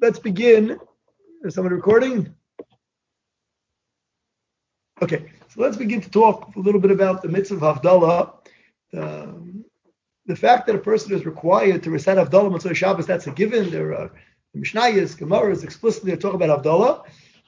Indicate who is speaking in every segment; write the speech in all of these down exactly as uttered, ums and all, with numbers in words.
Speaker 1: let's begin. Is someone recording? Okay, so let's begin to talk a little bit about the mitzvah of Havdalah. Um, the fact that a person is required to recite Havdalah Motzei Shabbos, that's a given. There are Mishnayos, Gemaras explicitly talk about Havdalah.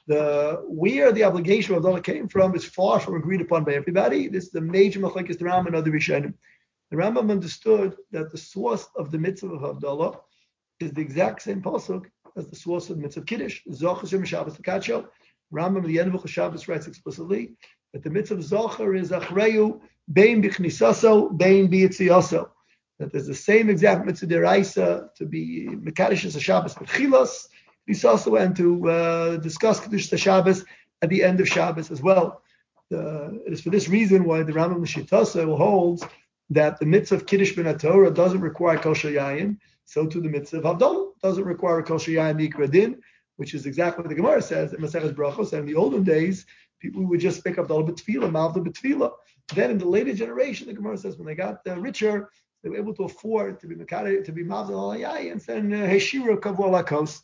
Speaker 1: The where the obligation of Havdalah came from is far from agreed upon by everybody. This is the major machlokes the Rambam and other Rishonim. The Rambam understood that the source of the mitzvah of Havdalah is the exact same pasuk as the source of the mitzvah of Kiddush. Zochar Shem Shabbos L'Kadsho. Rambam at the end of Shabbos writes explicitly that the mitzvah of Zochar is Achreyu Bein Bichnisaso Bein Biyitziyaso. That there's the same exact mitzvah deraisa to be Mekadosh as a Shabbos B'chilas, Nisaso, and to uh, discuss Kiddush Shabbos at the end of Shabbos as well. Uh, it is for this reason why the Rambam L'Shitasa holds that the mitzvah of Kiddush Ben HaTorah doesn't require kosher yayin, so too the mitzvah of Havdalah doesn't require a kosher yayin mikra din, which is exactly what the Gemara says in Maseches Brachos. And in the olden days, people would just pick up Havdalah b'tefillah, mavda b'tefillah. Then in the later generation, the Gemara says when they got uh, richer, they were able to afford to be mekadeh, to be mavda al yayin, and then heshira kavu alakos.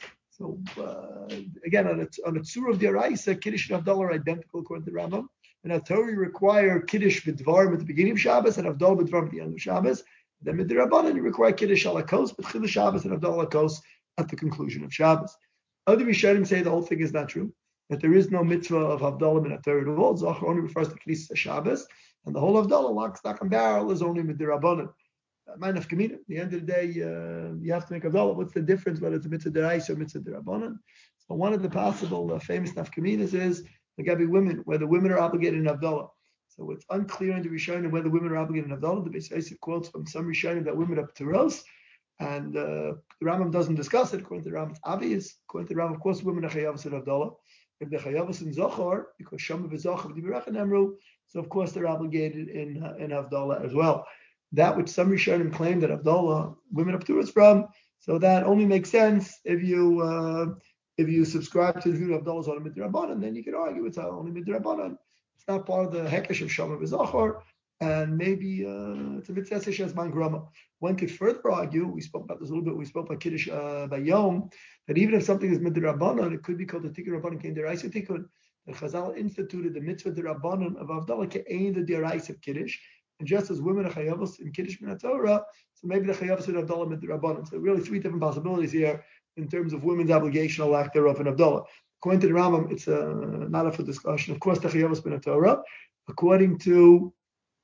Speaker 1: So uh, again, on a, on a tzur of deraisa, Kiddush and Havdalah are identical according to the Rambam. And HaTorah require Kiddush b'dvarim at the beginning of Shabbos and Havdalah b'dvarim at the end of Shabbos. Then midrabanan you require Kiddush alakos, but Chilul Shabbos and Havdalah alakos at the conclusion of Shabbos. Other Rishonim say the whole thing is not true, that there is no mitzvah of Havdalah in HaTorah at all. Zochar only refers to Knesset Shabbos, and the whole Havdalah, lock, stock, and barrel, is only midrabanan. Mind of Kamina. At the end of the day, uh, you have to make Havdalah. What's the difference whether it's a mitzvah deraisa or mitzvah derabanan? So one of the possible uh, famous nafkaminas is the Gabi women, whether women are obligated in Havdalah. So it's unclear in the Rishonim whether women are obligated in Havdalah. The Beis Yosef quotes from some Rishonim that women are pteros, and uh, the Rambam doesn't discuss it. According to the Rambam, it's obvious. According to the Rambam, of course, women are chayavos in Havdalah. If they're chayavos in Zochar, because Shama v'Zochar v'Diberachan Emru, so of course they're obligated in uh, in Havdalah as well. That which some Rishonim claim that Havdalah women are pteros from, so that only makes sense if you uh, if you subscribe to the view of Havdalah is only midrabanan, then you can argue it's only midrabanan. It's not part of the hekesh of Shama v'Zochar, and maybe uh, it's a bit sesish as man grama. One could further argue, we spoke about this a little bit, we spoke about Kiddush uh, by Yom, that even if something is midrabanan, it could be called the tikkun rabbanan kein deraisa tikkun. The Chazal instituted the mitzvah derabanan of Havdalah kein the deraisa of Kiddush. And just as women are chayavos in Kiddush min HaTorah, so maybe the chayavos in Havdalah midrabanan. So really three different possibilities here in terms of women's obligation or lack thereof in Havdalah. According to the Rambam, it's a matter for discussion. Of course, the chayavos min HaTorah. According to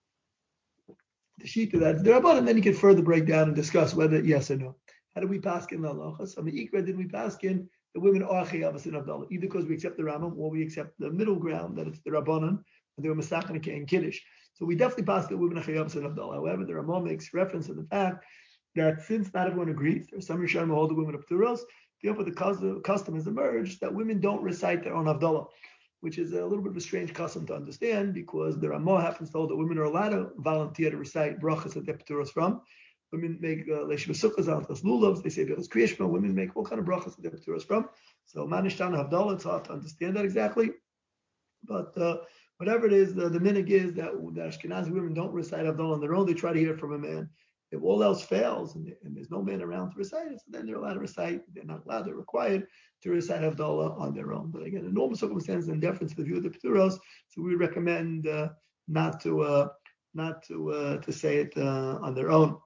Speaker 1: the sheet of that, and then you can further break down and discuss whether yes or no. How do we pass in the halachas? I mean, ikra did we pass in the women are chayavos in Havdalah, either because we accept the Rambam or we accept the middle ground that it's the Rabbanan and they were masachin and Kiddush. So we definitely pass the women are chayavos in Havdalah. However, the Rambam makes reference to the fact that since not everyone agrees, there are some Rishonim who hold the women of pteros. Therefore, the custom has emerged that women don't recite their own Havdalah, which is a little bit of a strange custom to understand because the Ramah happens to hold that women are allowed to volunteer to recite brachas that they're pteros from. Women make leishma sukkahs out of lulavs. They say there's kriyashma. Women make all kind of brachas that they're pteros from. So manishtan Havdalah, it's hard to understand that exactly. But uh, whatever it is, the, the minig is that the Ashkenazi women don't recite Havdalah on their own. They try to hear it from a man. If all else fails and, and there's no man around to recite it, so then they're allowed to recite. They're not allowed, they're required to recite Havdalah on their own. But again, in normal circumstances, in deference to the view of the Pturos, so we recommend uh, not to uh, not to uh, to say it uh, on their own.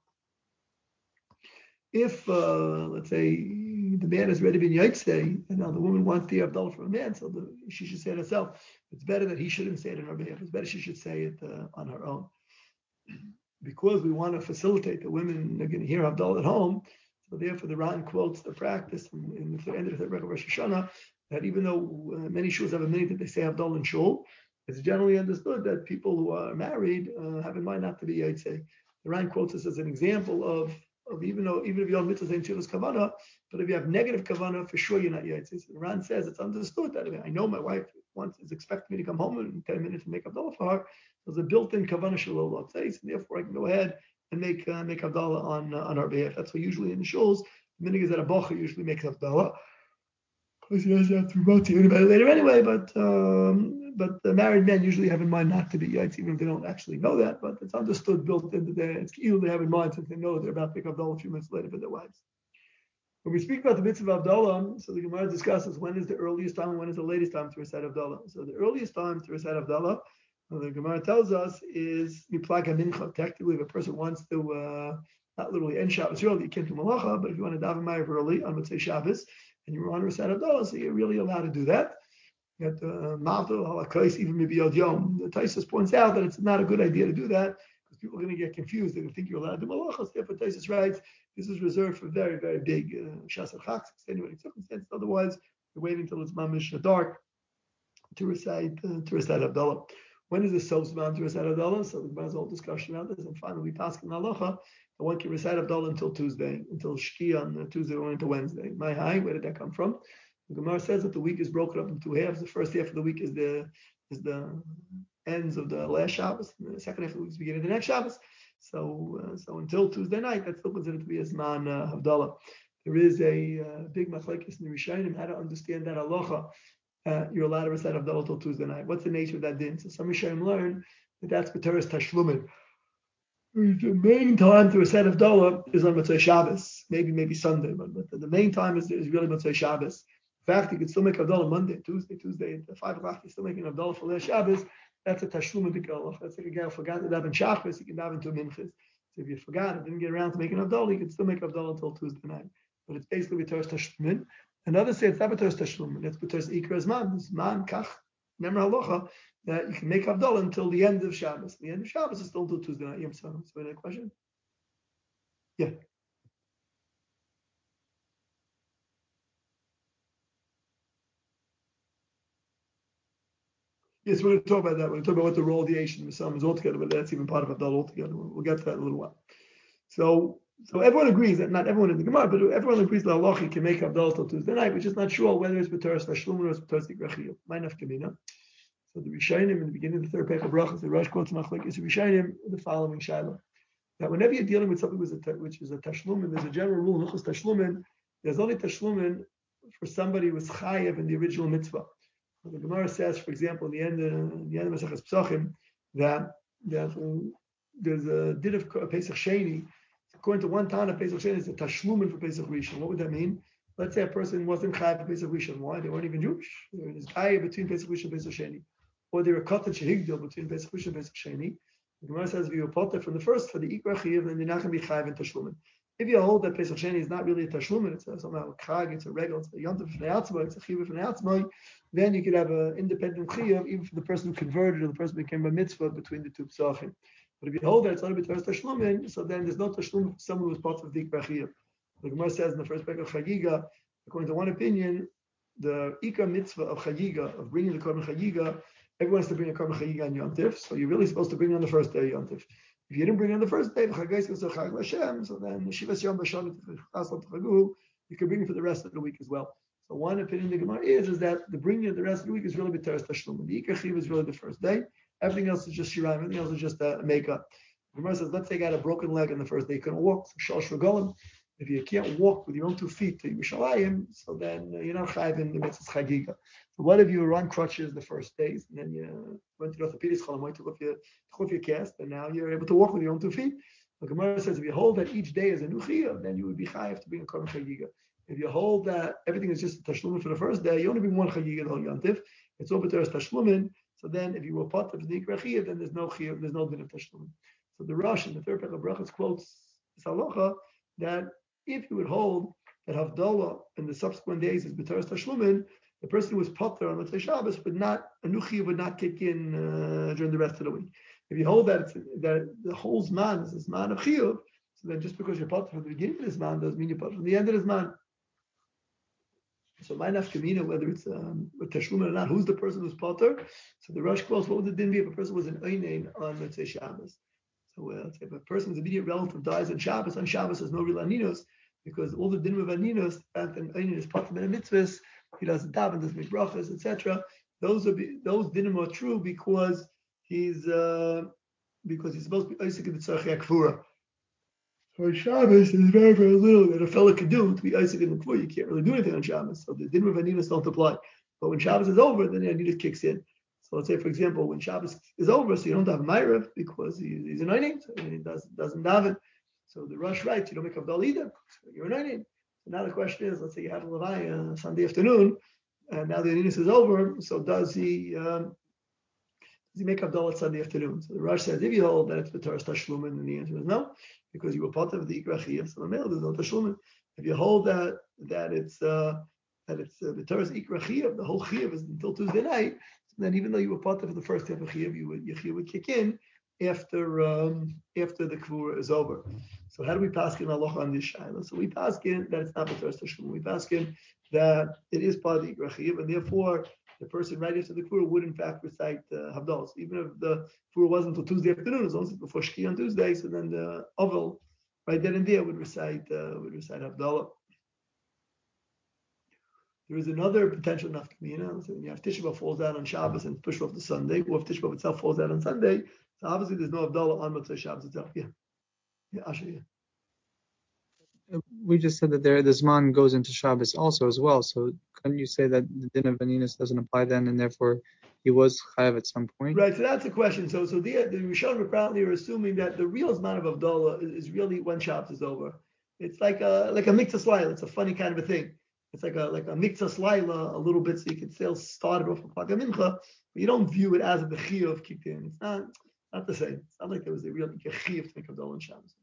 Speaker 1: If uh, let's say the man has already been Yaitzei, and now the woman wants the Havdalah from a man, so the, she should say it herself. It's better that he shouldn't say it on her behalf. It's better she should say it uh, on her own. Because we want to facilitate the women are going to hear Havdalah at home, so therefore the Ran quotes the practice in, in the end of the Rebbe Rosh Hashanah that even though uh, many shuls have a minute that they say Havdalah in shul, it's generally understood that people who are married uh, have in mind not to be Yaitzei. The Ran quotes this as an example of, of even though even if you don't mitzvah saying Tzilas Kavanah, but if you have negative Kavanah, for sure you're not Yaitzei. So the Ran says it's understood that I, mean, I know my wife wants is expecting me to come home in ten minutes and make Havdalah for her. There's a built-in kavanah shalol says, and therefore I can go ahead and make uh, make Havdalah on uh, on our behalf. That's what usually in the shuls. The minig is that a bocher usually makes Havdalah because he doesn't have to promote to anybody later anyway. But um, but the married men usually have in mind not to be yaitz, even if they don't actually know that. But it's understood, built into their. It's either they have in mind since they know they're about to make Havdalah a few minutes later for their wives. When we speak about the mitzvah of Havdalah, so the Gemara discusses when is the earliest time and when is the latest time to recite Havdalah. So the earliest time to recite Havdalah, the Gemara tells us, is Miplak HaMincha. Technically, if a person wants to, uh, not literally end Shabbos early, you can't do Malacha, but if you want to daven Ma'ariv early on, let's say Shabbos, and you want to recite Havdalah, so you're really allowed to do that. That Ma'atul Halakais, even maybe Yod Yom. The Taisus points out that it's not a good idea to do that because people are going to get confused. They're going to think you're allowed to do Malachas. Therefore, Taisus writes, this is reserved for very, very big Shas uh, Chaks, extenuating circumstances. Otherwise, you're waiting until it's mamish dark to recite uh, to recite Havdalah. When is the Sosman to recite Havdalah? So there's a whole discussion about this. And finally, we pass in Halacha that one can recite Havdalah until Tuesday, until Shki on Tuesday or into Wednesday. My high, where did that come from? The Gemara says that the week is broken up into two halves. The first half of the week is the is the ends of the last Shabbos, and the second half of the week is the beginning of the next Shabbos. So, uh, so until Tuesday night, that's still considered to be a Zman uh, Havdalah. There is a uh, big machlekes in the Rishonim how to understand that halacha. Uh, you're allowed to recite Havdalah till Tuesday night. What's the nature of that din? So some Rishonim learn that that's B'teres Tashlumin. The main time to recite Havdalah is on Motzei Shabbos, maybe maybe Sunday, but, but the main time is, is really Motzei Shabbos. In fact, you can still make Havdalah Monday, Tuesday, Tuesday at five o'clock. You're still making Havdalah for last Shabbos. That's a Tashlum of the Galach. That's like a guy who forgot to daven Shachris. He can daven two minchas. So if you forgot and didn't get around to making Havdalah, you can still make Havdalah until Tuesday night. But it's basically B'teres Tashlumin. Another say it's not B'teres Tashlumin. It's B'teres Ikra Zman. Zman Kach Nemar Halacha that you can make Havdalah until the end of Shabbos. The end of Shabbos is still until Tuesday night. Yom Tzom. So any question? Yeah. Yes, we're going to talk about that. We're going to talk about what the role of the Asian Misam is altogether, but that's even part of Havdalah altogether. We'll, we'll get to that in a little while. So, so everyone agrees that not everyone in the Gemara, but everyone agrees that Allah can make Havdalah till Tuesday night. We're just not sure whether it's B'teres Tashlumin or it's B'teres Ikrachiyah. Ma'inaf Kamina. So the Rishonim in the beginning of the third Pekah Brachas, the Rosh quotes Machlekes Rishonim the following Shaila. That whenever you're dealing with something which is a Tashlumin, there's a general rule, Nuchus Tashlumin, there's only Tashlumin for somebody who was Chayev in the original mitzvah. The Gemara says, for example, in the end, in the end of Maseches Pesachim, that that uh, there's a din of Pesach Sheni. According to one town of Pesach Sheni, it's a tashlumin for Pesach Rishon. What would that mean? Let's say a person wasn't chayav for Pesach Rishon. Why? They weren't even Jewish. They were in this ayah between Pesach Rishon and Pesach Sheni, or they were katan shehigdil between Pesach Rishon and Pesach Sheni. The Gemara says, if you potter from the first for the ikra chiyav, then you're not going to be chayav in tashlumin. If you hold that Pesach Sheni is not really a tashlumin, it's a, somehow a chag, it's a regal, it's a yontif from the atzmai, it's a chiyav from the atzmai, then you could have an independent chiyav even for the person who converted or the person who became a mitzvah between the two psachim. But if you hold that it's only b'teres tashlumin, so then there's no tashlumin for someone who was part of the ikra chiyav. The Gemara says in the first parak of Chagiga, according to one opinion, the ikra mitzvah of Chagiga, of bringing the korban Chagiga, everyone has to bring a korban Chagiga on Yontif, so you're really supposed to bring it on the first day of Yontif. If you didn't bring it on the first day, so then Shivas Yom B'Shon, you can bring it for the rest of the week as well. So one opinion the Gemara is, is that the bringing of the rest of the week is really B'teres Tashlumin. The Ikar Chiv is really the first day. Everything else is just Shirayim. Everything else is just a makeup. The Gemara says, let's say you got a broken leg on the first day, you couldn't walk. So Shal Shragolim. If you can't walk with your own two feet to Yerushalayim, so then uh, you're not chayiv in the mitzvah chagiga. So what if you were on crutches the first days, and then you went to the orthopedic chalam, took off your took off your cast, and now you're able to walk with your own two feet? The Gemara says if you hold that each day is a new chiyuv, then you would be chayiv to bring a korban chagiga. If you hold that everything is just a tashlumin for the first day, you only bring one chagiga the whole yantif. It's over there as tashlumin. So then, if you were part of the ikra chiyuv, then there's no chiyuv, there's no din of tashlumin. So the Rosh in the third parak of brachas quotes this halacha that if you would hold that Havdalah in the subsequent days is B'teres Tashlumin, the person who was potter on Motzei Shabbos would not, a new chiyuv would not kick in uh, during the rest of the week. If you hold that it's, that the whole zman is a zman of chiyuv, so then just because you're potter from the beginning of the zman doesn't mean you're potter from the end of the zman. So my nafkamina, whether it's um, a Tashlumin or not, who's the person who's potter? So the Rosh quotes, what would the din be if a person was an Einain on Motzei Shabbos? So uh, let's say if a person's immediate relative dies on Shabbos, on Shabbos there's no real aninos, because all the din of aninos, and an anion is part of the mitzvahs, he doesn't daven, doesn't make brachas, et cetera. Those are be, those dinim are true because he's uh, because he's supposed to be Isaac in the tzarchei akfura. So on Shabbos, there's very very little that a fellow can do to be Isaac in the akfura. You can't really do anything on Shabbos, so the din of aninos don't apply. But when Shabbos is over, then the aninos kicks in. So let's say, for example, when Shabbos is over, so you don't have Ma'ariv because he, he's an Einain, so he does, doesn't daven. So the Rosh writes, you don't make Havdalah either, so you're an Einain. So now the question is, let's say you have a Levaya Sunday afternoon, and now the Aninus is over. So does he um, does he make Havdalah Sunday afternoon? So the Rosh says, if you hold that it's B'taras Tashlumin, and the answer is no, because you were part of the Ikra Chiyuv. So the male, there's no Tashlumin. If you hold that that it's uh, that it's uh, B'taras Ikra Chiyuv, the whole Chiyuv is until Tuesday night. So then, even though you were part of the first half of Chiyuv, you would your Chiyuv would kick in after um, after the Kvura is over. So how do we pass in Allah on this Shaila? So we pass in that it's not B'taras Tashlumin. We pass in that it is part of the Ikra Chiyuv, and therefore the person right after the Kvura would in fact recite uh, Havdalah. So even if the Kvura wasn't until Tuesday afternoon, as long as it's before Shki on Tuesday, so then the Oval right then and there would recite uh, would recite Havdalah. There is another potential nafkamina. So when you have Tisha B'Av falls out on Shabbos and push off the Sunday, or if Tisha B'Av itself falls out on Sunday, so obviously there's no Havdalah on Motzei Shabbos itself. Yeah, yeah, Asher, yeah.
Speaker 2: We just said that there the Zman goes into Shabbos also as well. So couldn't you say that the din of Aninus doesn't apply then, and therefore he was chayav at some point?
Speaker 1: Right. So that's the question. So so the the Rishonim apparently are assuming that the real Zman of Havdalah is, is really when Shabbos is over. It's like a like a mikzas laila. It's a funny kind of a thing. It's like a like a mikzas laila a little bit, so you can still start it off with Pagah Mincha, but you don't view it as if the chiyuv kicked in. It's not not the same. It's not like there was a real chiyuv to make Havdalah on Shabbos.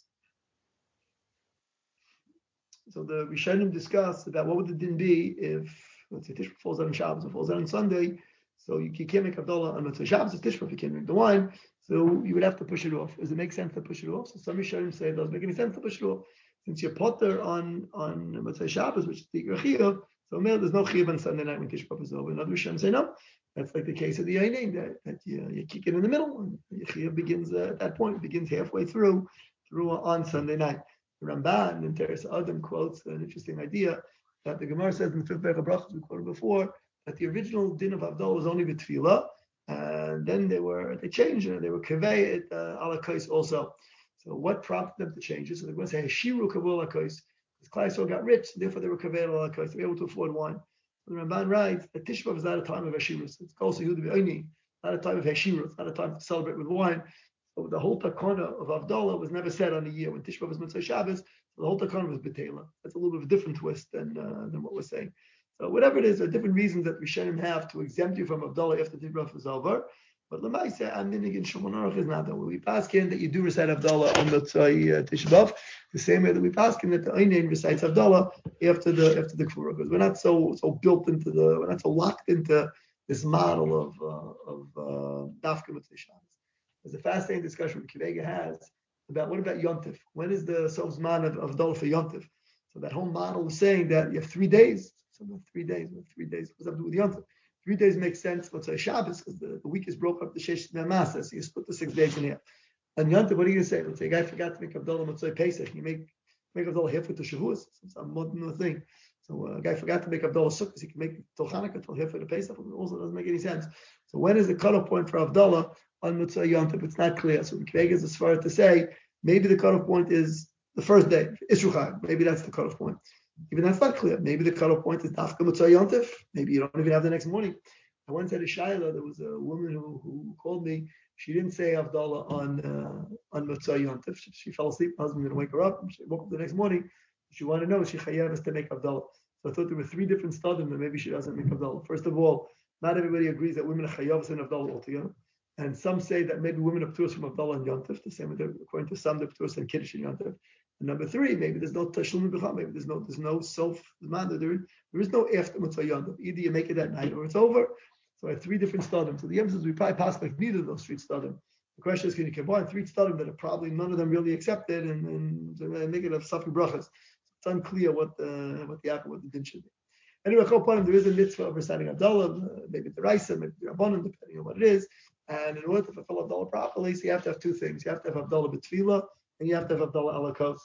Speaker 1: So the Rishonim discussed about what would the din be if, let's say, Tishba falls out on Shabbos or falls out on Sunday. So you, you can't make Havdalah on Motzei Shabbos or Tishba if you can't drink the wine. So you would have to push it off. Does it make sense to push it off? So some Rishonim say it doesn't make any sense to push it off. Since you're potter on on Motzei Shabbos, which is the Chiyuv, so there's no Chiyuv on Sunday night when Tishba is over. Another Rishonim say no. That's like the case of the Yainin, that, that you, you kick it in the middle, and the Chiyuv begins uh, at that point, it begins halfway through, through on Sunday night. The Ramban in Teres Adam quotes an interesting idea that the Gemara says in the fifth Perek Brachos we quoted before that the original din of Havdalah was only with tefillah, and then they were they changed and they were kaveh it uh, ala kais also. So what prompted them to change it? So the Gemara says Hashiru kaveh ala kais. Because Klal Yisrael got rich, therefore they were kaveh ala kais. They were able to afford wine. So the Ramban writes that Tisha B'Av is not a time of Hashirus. It's also Yehuda B'Oini, not a time of Hashirus. It's not a time to celebrate with wine. So the whole takana of Havdalah was never said on a year when Tisha B'Av was Motzei Shabbos. So the whole takana was betela. That's a little bit of a different twist than uh, than what we're saying. So whatever it is, there are different reasons that Rishonim have to exempt you from Havdalah after Tisha B'Av is over. But Lamaisa, I'm in Shulchan Aruch is not that way. We pass in that you do recite Havdalah on Motzei uh, Tisha B'Av, the same way that we pass in that the Einin recites Havdalah after the after the Kfura, because we're not so so built into the we're not so locked into this model of uh, of uh, Dafka Motzei Shabbos. There's a fascinating discussion that Kivega has about what about Yontif? When is the Sovzman of, of Dol for Yontif? So that whole model is saying that you have three days. So three days, three days. What does that have to do with Yontif? Three days makes sense, let's say Shabbos, because the, the week is broke up to Shesh Masa, so you split the six days in half. And Yontif, what are you going to say? Let's say a guy forgot to make Havdalah Motzei Pesach. You make make Havdalah halfway to Shavuos. It's a modern thing. So a guy forgot to make Havdalah Sukkot. He can make till Chanukah, till halfway to Pesach. It also doesn't make any sense. So when is the cutoff point for Havdalah on Motzei Yontif? It's not clear. So the Kveig is as far to say maybe the cutoff point is the first day, Isruchai. Maybe that's the cutoff point. Even that's not clear. Maybe the cutoff point is Dafka Motzei Yontif. Maybe you don't even have the next morning. I once had a Shaila. There was a woman who, who called me. She didn't say Havdalah on uh, on Motzei Yontif. She, she fell asleep. My husband didn't wake her up. She woke up the next morning. She wanted to know she chayav to make Havdalah. So I thought there were three different stadim that maybe she doesn't make Havdalah. First of all, not everybody agrees that women are chayav in Havdalah altogether. And some say that maybe women are p'turas from Havdalah and Yontif, the same way according to some they're p'turas and Kiddush and Yontif. And number three, maybe there's no Tashlum B'cham, maybe there's no there's no self demand. There, there is no after Motzei Yontif. Either you make it that night or it's over. So I have three different stadim. So the answer is we probably pass like neither of those three stadim. The question is, can you combine three stadim that are probably none of them really accepted and, and make it a Safi Brachas? It's unclear what the what the apple what the din should be. Anyway, there is a mitzvah of reciting Havdalah, maybe the Raisa, maybe the Rabbanon, depending on what it is. And in order to fulfill Havdalah properly, so you have to have two things. You have to have Havdalah b'tefillah, and you have to have Havdalah ala kos.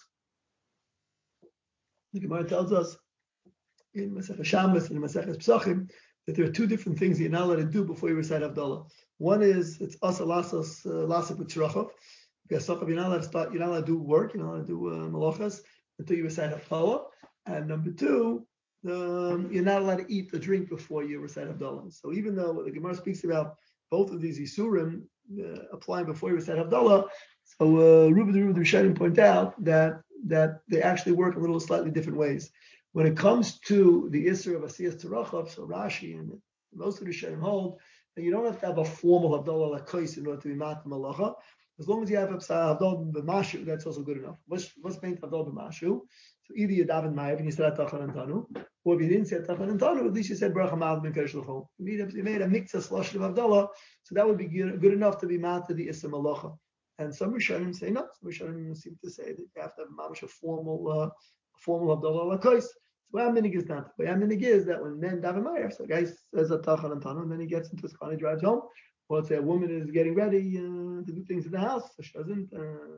Speaker 1: The Gemara tells us in Masechah Shabbos and in Masechah Pesachim that there are two different things you're not allowed to do before you recite Havdalah. One is it's asa lasas lasa b'tzrachov. You're not allowed to start. You're not allowed to do work. You're not allowed to do uh, malachas until you recite Havdalah. And number two, um, you're not allowed to eat or drink before you recite Havdalah. So even though the Gemara speaks about both of these Isurim uh, applying before you recite Havdalah, so uh, Ruben the Rishonim point out that that they actually work a little slightly different ways. When it comes to the Isser of Asiyas Terachav, so Rashi and most of the Rishonim hold that you don't have to have a formal Havdalah Lakais in order to be Mat Malacha. As long as you have Havdalah B'Mashu, that's also good enough. What's what's meant Havdalah B'Mashu? So either you daven Ma'av and you said Atachan and Tanu, or if you didn't say Atachan and Tanu, at least you said Bracha Ma'av Ben Keresh L'chol. You made a mixed slush of Havdalah, so that would be good, good enough to be Mat to the Isser Malacha. And some Rishonim say no. Some Rishonim seem to say that you have to have mamash a formal, uh, formal Havdalah Lakais. So what Aminig is not. What Aminig is that when men daven Ma'av, so a guy says Atachan and Tanu, and then he gets into his car and he drives home. Or let's say a woman is getting ready uh, to do things in the house, so she doesn't. Uh,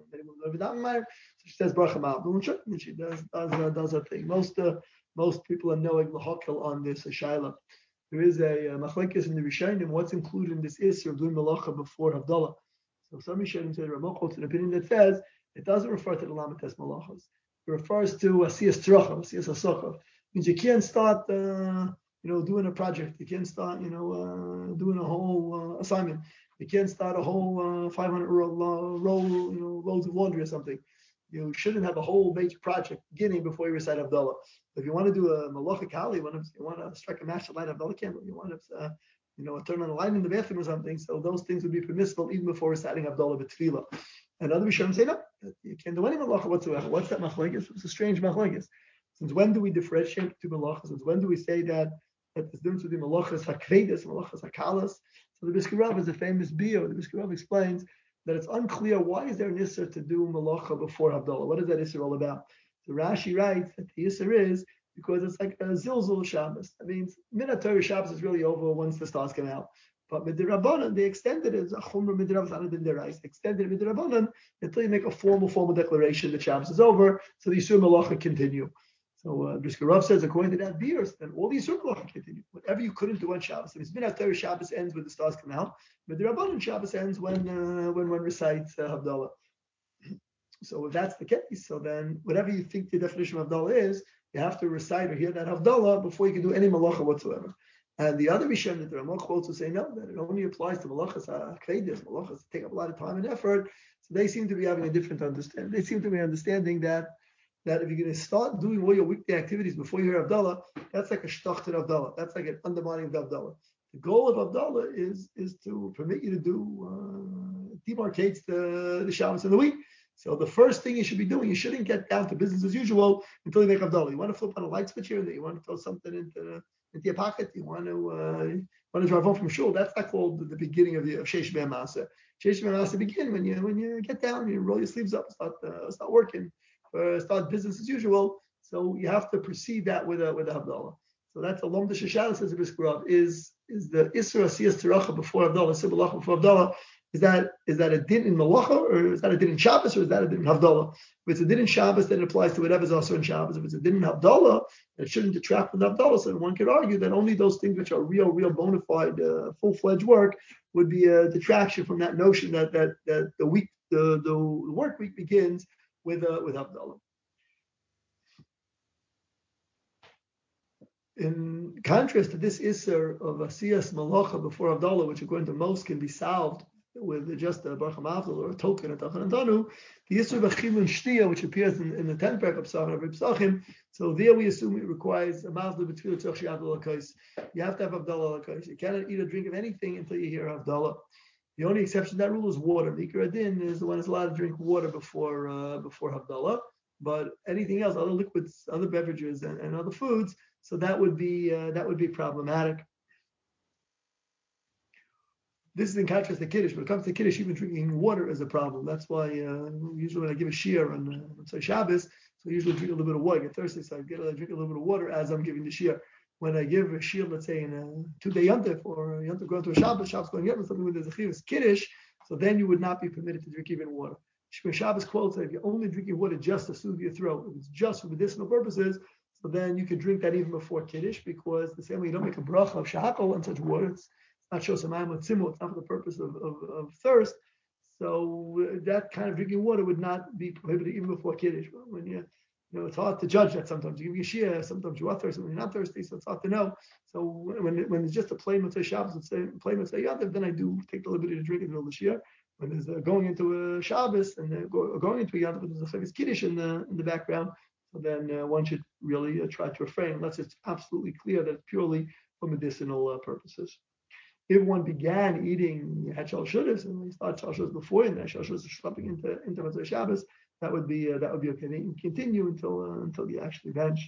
Speaker 1: so she says Bracha Ma'av, and she does does uh, does her thing. Most uh, most people are knowing lahakel on this shaila. There is a uh, machlekes in the Rishonim. What's included in this Isser of doing malacha before Havdalah? So some Rishonim say Ramah quotes an opinion that says it doesn't refer to the lamates malachas. It refers to asiyas terachav, asiyas asochav. Means you can't start. Uh, You know, doing a project. You can't start, you know, uh, doing a whole uh, assignment. You can't start a whole uh, five hundred roll, uh, roll, you know, loads of laundry or something. You shouldn't have a whole major project beginning before you recite Havdalah. If you want to do a malacha kali, you want to, you want to strike a match to light Havdalah candle, you want to, uh, you know, turn on a light in the bathroom or something. So those things would be permissible even before reciting Havdalah b'tefillah. And other Rishonim say no, you can't do any malacha whatsoever. What's that machlekes? It's a strange machlekes. Since when do we differentiate two malachas? Since when do we say that? That there's difference between malachas hakvedas and malachas hakalas. So the Brisker Rav is a famous bio. The Brisker Rav explains that it's unclear why is there an isser to do malacha before Havdalah. What is that isser all about? So Rashi writes that the isser is because it's like a zilzul Shabbos. That means Minat Torah Shabbos is really over once the stars come out. But midrabanan they extended it. Chumra midrav zanadin derais. Extended midrabanan until you make a formal formal declaration that Shabbos is over. So the isser malacha continue. So uh, Brisker Rav says, according to that beers, then all these malacha continue. Whatever you couldn't do on Shabbos. If it's Minat Torah Shabbos ends when the stars come out, but the Rabbanan Shabbos ends when uh, when one recites uh, Havdalah. So if that's the case, so then whatever you think the definition of Havdalah is, you have to recite or hear that Havdalah before you can do any malacha whatsoever. And the other Rishon that the Ramah quotes will say no, that it only applies to malachas hakvedas, malachas that take up a lot of time and effort. So they seem to be having a different understanding. They seem to be understanding that. that if you're going to start doing all your weekday activities before you hear Havdalah, that's like a shtach to Havdalah. That's like an undermining of Havdalah. The goal of Havdalah is, is to permit you to do, uh, demarcates the, the Shabbos in the week. So the first thing you should be doing, you shouldn't get down to business as usual until you make Havdalah. You want to flip on a light switch here and there. You want to throw something into, into your pocket. You want to uh, want to drive home from shul. That's not called the, the beginning of the of Sheish Ma'aseh. Sheish Ma'aseh begin when you when you get down, you roll your sleeves up, start uh, start working. Uh, start business as usual, so you have to precede that with a with a Havdalah. So that's a lom d'sheshara, says the Brisker Rav, is is the Isra Asiyas Teracha before Havdalah, Isra Malacha before Havdalah. Is that is that a din in Malacha, or is that a din in Shabbos, or is that a din in Havdalah? If it's a din in Shabbos, then it applies to whatever's also in Shabbos. If it's a din in Havdalah, it shouldn't detract from Havdalah. So one could argue that only those things which are real, real bona fide, uh, full-fledged work would be a detraction from that notion that that that the week, the the work week begins with uh, with Havdalah. In contrast to this Isser of Asiyas Malacha before Havdalah, which according to most can be solved with just a Bracha Ma'avdal or a token at Tachan and Tanu, the Isser of Achilun Shtia, which appears in, in the tenth parak of Psachim of Psachim, so there we assume it requires a Ma'avdal B'tfilah Tzach She'Havdalah Lakais. You have to have Havdalah Lakais. You cannot eat or drink of anything until you hear Havdalah. The only exception to that rule is water. Mikra Adin is the one that's allowed to drink water before uh, before Havdalah, but anything else, other liquids, other beverages, and, and other foods, so that would be uh, that would be problematic. This is in contrast to Kiddush. When it comes to Kiddush, even drinking water is a problem. That's why uh, usually when I give a shiur on uh, Shabbos, so I usually drink a little bit of water. I get thirsty, so I get I drink a little bit of water as I'm giving the shiur. When I give a shiur, let's say in a two-day yontif or a yontif going to a Shabbos, Shabbos going yontif, something with the zechivus Kiddush, so then you would not be permitted to drink even water. Shmuel Shabbos quotes that if you're only drinking water just to soothe your throat, if it's just for medicinal purposes, so then you could drink that even before Kiddush, because the same way you don't make a bracha of shahakol on such water, it's not shosamayim or tzimul, it's not for the purpose of, of, of thirst. So that kind of drinking water would not be prohibited even before Kiddush. When you, you know, it's hard to judge that sometimes. You give you a shiur, sometimes you are thirsty, when you're not thirsty, so it's hard to know. So when when it's just a plain Motzei Shabbos, it's a plain Motzei Yontif, then I do take the liberty to drink it in the shiur. when there's uh, going into a Shabbos and uh, go, going into a Yom Tov, there's a Chavis Kiddush in the in the background. So then uh, one should really uh, try to refrain unless it's absolutely clear that it's purely for medicinal uh, purposes. If one began eating Hachal Shudas and we start Hachal Shudas before and Hachal Shudas is schlepping into into Motzei Shabbos, that would be uh, that would be okay. They can continue until uh, until you actually bench.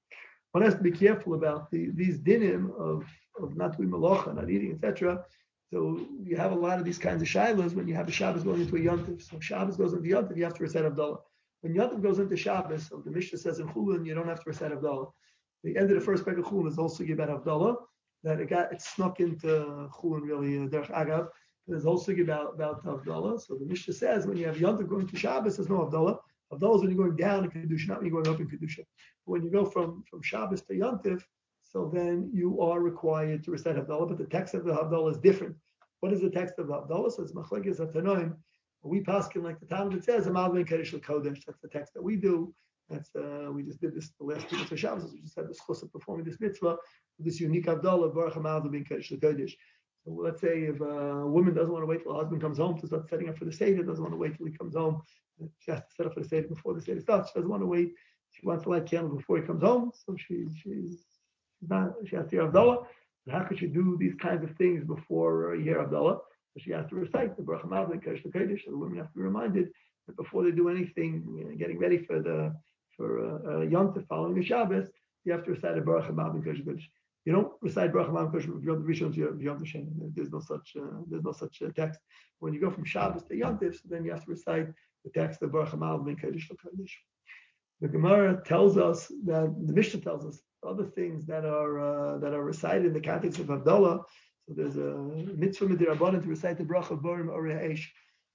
Speaker 1: One has to be careful about the, these dinim of of not doing malacha, not eating, et cetera. So you have a lot of these kinds of shilas when you have a Shabbos going into a Yontif. So Shabbos goes into Yontif, you have to recite Havdalah. When Yontif goes into Shabbos, so the Mishnah says in Chulin, you don't have to recite Havdalah. The end of the first peg of Chulin is also about Havdalah, that it got it snuck into Chulin really, uh, Derech Agav. There's also about, about Havdalah. So the Mishnah says when you have Yontif going to Shabbos, there's no Havdalah. Havdalah is when you're going down in Kedusha, not when you're going up in Kedusha. When you go from, from Shabbos to Yontif, so then you are required to recite Havdalah, but the text of the Havdalah is different. What is the text of the Havdalah? So it's Machlekes HaTanoim. We paskin like the Talmud, it says, Amal Ben Kedesh L'Kodesh. That's the text that we do. That's uh, we just did this the last two mitzvah Shabbos. We just had this chus of performing this mitzvah, this unique Havdalah, Baruch Amal Ben Kedesh L'Kodesh. So let's say if a woman doesn't want to wait till her husband comes home to start setting up for the Seder, doesn't want to wait till he comes home. She has to set up for the Seder before the Seder starts. She doesn't want to wait. She wants to light candles before he comes home. So she, she's not, she has to hear Havdalah. And how could she do these kinds of things before you hear Havdalah? So she has to recite the Baruch Hamav and Kedesh L'Kodesh. So the women have to be reminded that before they do anything, you know, getting ready for the for uh, uh, Yom Tov following the Shabbos, you have to recite the Baruch Hamav and Kedesh L'Kodesh. You don't recite Baruch Hamav and Kedesh L'Kodesh Rishon to Yom Tov Sheni. There's no such uh, there's no such uh, text. When you go from Shabbos to Yom Tov, so then you have to recite the text of Baruch Hamav and Kedesh L'Kodesh. The Gemara tells us that the Mishnah tells us other things that are uh, that are recited in the context of Havdalah. So there's a mitzvah midirabbanan to recite the bracha borim orei ha'esh,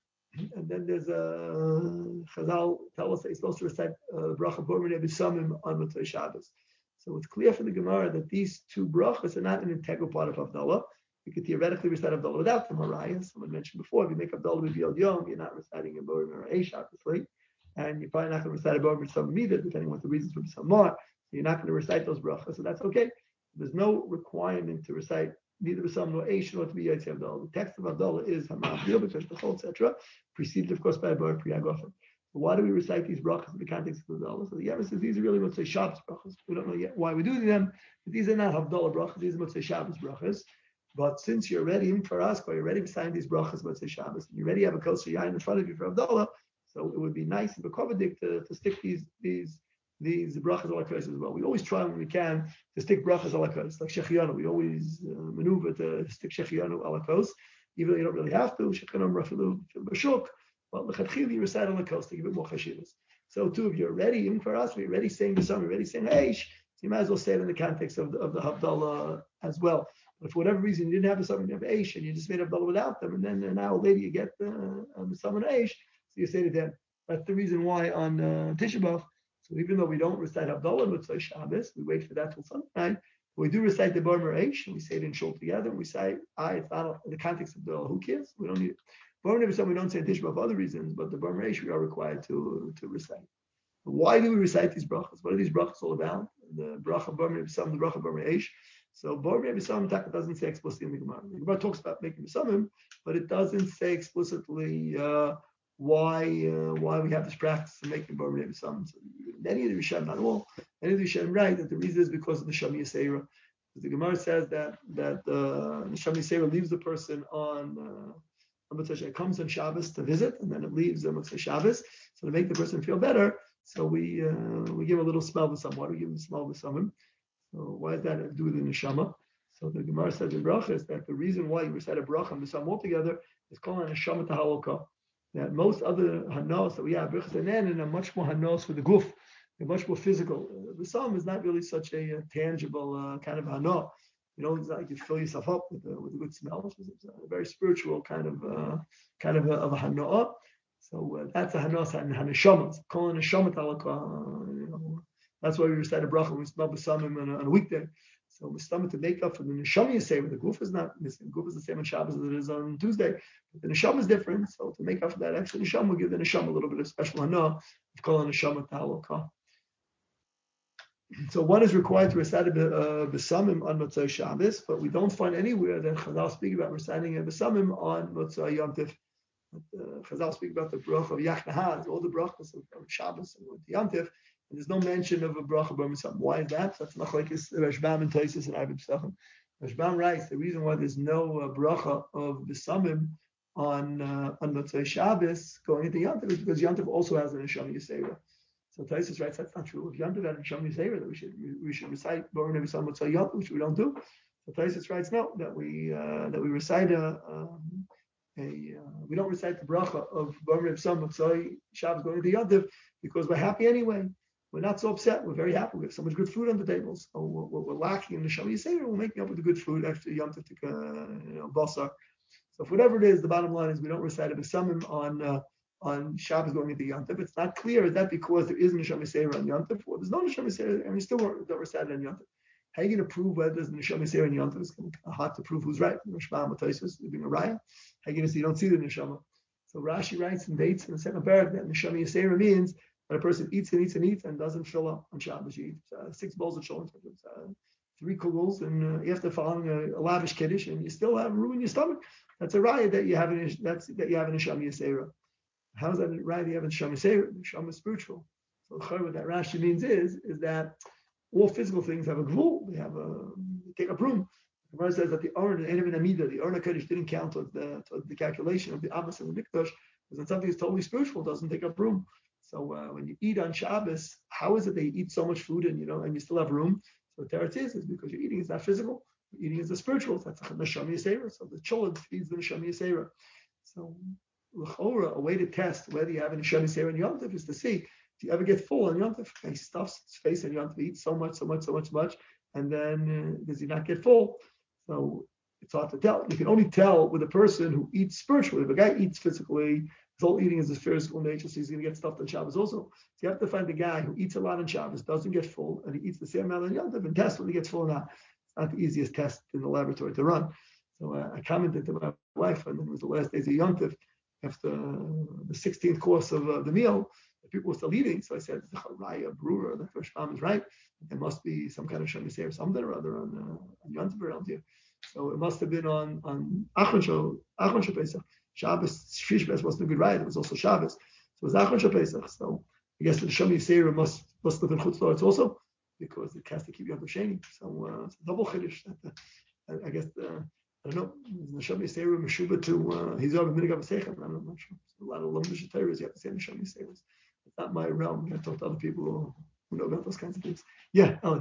Speaker 1: and then there's a Chazal tell us that he's supposed to recite uh, bracha borim orei bisamim on Motzei Shabbos. So it's clear for the Gemara that these two brachas are not an integral part of Havdalah. You could theoretically recite Havdalah without them. Mariah, someone mentioned before, if you make Havdalah with Yod Yom, you're not reciting a borim orei ha'esh, obviously. And you're probably not going to recite a bracha b'samim either, depending on what the reasons for b'samim are. So you're not going to recite those brachas, so that's okay. There's no requirement to recite neither b'samim nor eish nor to be Yotzei Havdalah. The text of Havdalah is Hamav because the whole et cetera, preceded of course by a bar priyagofen. So why do we recite these brachas in the context of Havdalah? So the Yavah says these are really Motzei Shabbos brachas. We don't know yet why we do them, but these are not Havdalah brachas. These are Motzei Shabbos brachas. But since you're ready, for us, you're ready to sign these brachas Motzei Shabbos, and you already have a kosher yain in front of you for Havdalah. So it would be nice and bekovadik to, to stick these these these brachas ala kos as well. We always try when we can to stick brachas ala kos, like Shechianu. We always uh, maneuver to stick Shechianu ala kos, even though you don't really have to. Shechianu rafilu b'shuk, but lechatchili you recite ala kos to give it more chashivas. So too, if you're ready, even for us, we're ready saying the song, we're ready saying eish. So you might as well say it in the context of the, of the Havdalah as well. But for whatever reason you didn't have the song, you have eish, and you just made Havdalah without them, and then an hour later you get the uh, the song eish. So you say to them, that's the reason why on uh, Tisha B'Av, so even though we don't recite Havdalah with Motzei Shabbos, we wait for that till Sunday night, we do recite the Bar Eish, and we say it in shul together, and we say, I, it's not in the context of the, who cares? We don't need it. Bar Nevi we don't say Tisha B'Av for other reasons, but the Bar Eish we are required to, to recite. But why do we recite these brachas? What are these brachas all about? The bracha Bar Nevi the bracha Bar Eish. So Bar Nevi doesn't say explicitly in the Gemara. The Gemara talks about making Besamim, but it doesn't say explicitly uh, why uh, why we have this practice of making Bar Mitzvah Besamim. So many of the Rishonim, not all, many of the Rishonim write that the reason is because of the Shami Yisera. The Gemara says that that uh, the Shami Yisera leaves the person on uh, on Motzei, it comes on Shabbos to visit, and then it leaves on Motzei Shabbos. So to make the person feel better, so we uh, we give a little smell to someone. We give him a smell to someone. So why does that have to do with the neshama? So the Gemara says in Bracha is that the reason why you recite a bracha and Besamim altogether is called a neshama tahalokah. That most other hanos that we have, Birchas Hanan, are much more hanos for the guf. They're much more physical. The Besamim is not really such a, a tangible uh, kind of hana. You know, it's like you fill yourself up with a, with a good smell. It's a very spiritual kind of uh, kind of a, of a hana. So uh, that's a hanos and haneshama. It's called a neshama tahalokah. You know, that's why we recite a bracha when we smell Besamim on, on a weekday. So we're stomach to make up for the neshama you say, but the guf is not missing. The guf is the same on Shabbos as it is on Tuesday. But the neshama is different. So to make up for that extra neshama, we'll give the neshama a little bit of special hana. It's called a neshama ta'alokah. So one is required to recite a besamim on Motzei Shabbos, but we don't find anywhere that Chazal speak about reciting a besamim on Motzei Yom Tov. Uh, Chazal speak about the bracha of Yachnahaz, all the brachas of, of Shabbos and Yom Tov, and there's no mention of a bracha of Mitzvah. Why is that? That's machlekes Rashbam and Tosfos and Ibn Pesachim. Rashbam writes the reason why there's no uh, bracha of the Samim on uh, on Motzei Shabbos going into Yom Tov is because Yom Tov also has an Neshama Yisera. So Tosfos writes that's not true. If Yom Tov had an Neshama Yisera, that we should we should recite Baruch Nevi Sam Motzei Yom Tov, which we don't do. So Tosfos writes no, that we uh, that we recite a, um, a uh, we don't recite the bracha of Baruch Nevi Sam Motzei Shabbos going into Yom Tov because we're happy anyway. We're not so upset. We're very happy. We have so much good food on the table. So what we're, we're lacking in the Neshama Yisera, we're making up with the good food after Yom Tov, uh, you know, basar. So for whatever it is, the bottom line is we don't recite a besamim on uh, on Shabbos going into Yom Tov. It's not clear, is that because there is Neshama Yisera on Yom Tov, or there's no Neshama Yisera, and we still don't recite it on Yom Tov. How are you going to prove whether there's Neshama Yisera on Yom Tov? It's kind of hard to prove who's right. Rashbam or Tosfos, being a raya. How are you going to see you don't see the Neshama? So Rashi writes and dates in the second paragraph that Neshama Yisera means that a person eats and eats and eats and doesn't fill up on Shabbos. You eat uh, six bowls of shulin, uh, three kugels, and uh, after following a, a lavish kiddush, and you still have room in your stomach. That's a riot that you have in that's that you have in a Neshama Yisera. How is that a riot that you have in Neshama Yisera? Neshama is spiritual. So what that Rashi means is is that all physical things have a gvul. They have a they take up room. The Gemara says that the Aron and Enim and Amida, the Aron HaKodesh didn't count towards the towards the calculation of the Amos and the Mikdash, because when something is totally spiritual, it doesn't take up room. So uh, when you eat on Shabbos, how is it that you eat so much food and you know and you still have room? So the teretz is, is because you're eating is not physical. Eating is the spiritual. That's a Neshama Yisera. So the cholad feeds the Neshama Yisera. So l'chora, a way to test whether you have a Neshama Yisera in Yom Tov is to see if you ever get full on Yom Tov. He stuffs his face on Yom Tov, eats so much, so much, so much, much, and then uh, does he not get full? So it's hard to tell. You can only tell with a person who eats spiritually. If a guy eats physically, his whole eating is his physical nature, so he's going to get stuffed on Shabbos also. So you have to find the guy who eats a lot on Shabbos, doesn't get full, and he eats the same amount on Yom Tov, and test whether he gets full or not. It's not the easiest test in the laboratory to run. So uh, I commented to my wife, and then it was the last days of Yom Tov, after uh, the sixteenth course of uh, the meal, the people were still eating. So I said, Raya, brewer, the first farm is right. There must be some kind of Shemisei or something or other on, uh, on Yom Tov around here. So it must have been on on Achron Shal Achron Shal Pesach. Shabbos, Shvish wasn't a good ride. It was also Shabbos. So it was Achron Shal Pesach. So I guess the Neshama Yisera must must live in Chutz La'aretz also, because it has to keep Yom Tov Sheni. So uh, it's a double chiddush. I, I guess uh, I don't know. Neshama Yisera Meshuba to uh, he's over Minig Avasechem. I'm not sure. There's a lot of Lomdish Torahs. You have to say Neshama Yisera. It's not my realm. I talk to other people who, who know about those kinds of things. Yeah, Eli.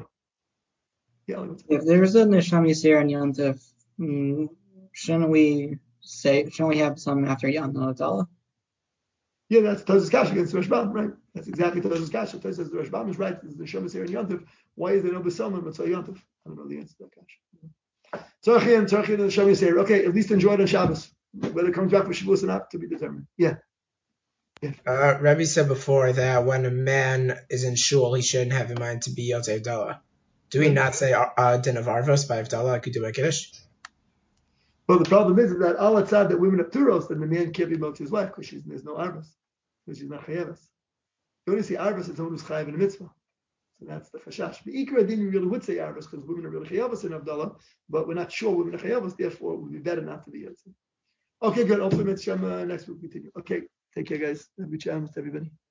Speaker 1: Yeah, Eli.
Speaker 2: If there's a Neshama Yisera in Yom Tov, mm, shouldn't we say? Shouldn't we have some after Yom Tov?
Speaker 1: Yeah, that's Tosfos Kasha against the Rashbam, right? That's exactly Tosfos Kasha. Tosfos says the Rashbam is right. There's the Neshama Yisera in Yom Tov. Why is there no B'Salman Motzei Yom Tov? I don't know the answer to that Kasha. Tzarchi and Tzarchi and the Neshama Yisera. Okay, at least enjoy it on Shabbos. Whether it comes back for Shavuos or not, to be determined. Yeah.
Speaker 3: Yeah. Uh, Rebbe said before that when a man is in shul, he shouldn't have in mind to be Yotzei Avdallah. Do we not say uh, din of Arvos by Avdallah like we do by Kiddush?
Speaker 1: Well, the problem is that al tzad that women have turos, then the man can't be Motzei's wife because there's no Arvos, because she's not Chayevas. You only see Arvos as someone who's Chayev in a mitzvah. So that's the chashash. The Ikra din really would say Arvos because women are really Chayevas in Avdallah, but we're not sure women are Chayevas, therefore it would be better not to be Yotzei. Okay, good. Hopefully, uh, next week we continue. Okay, take care, guys. Have a good chance, everybody.